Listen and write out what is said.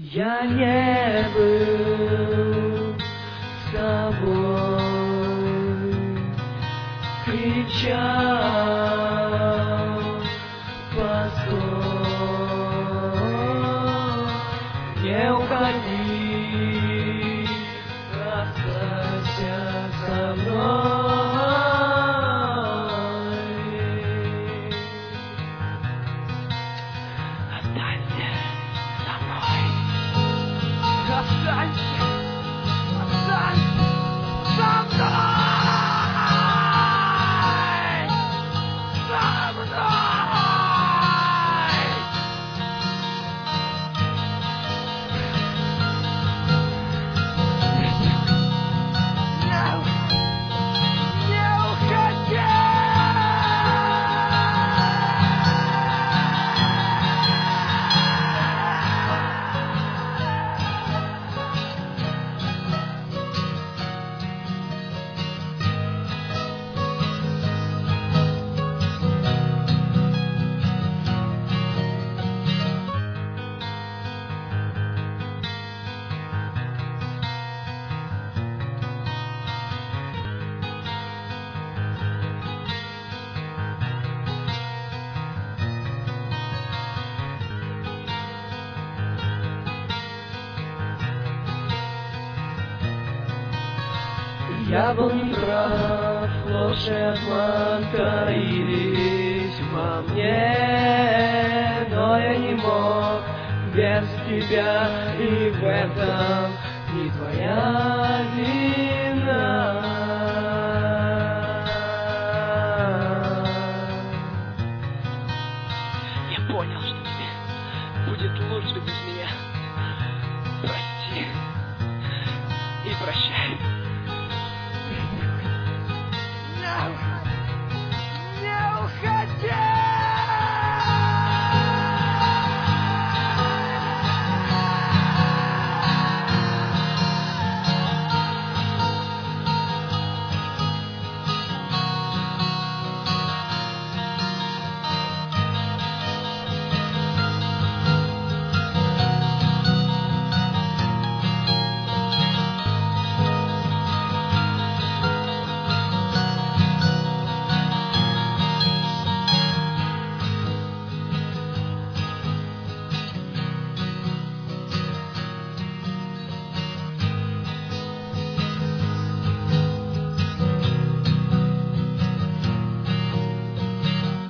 Я не был с тобой, кричал, постой, не уходи, останься со мной. Останься со мной. Останься со мной! Со мной! Не уходи! Я был неправ, ложь и обман таились во мне, но я не мог без тебя, и в этом не твоя вина.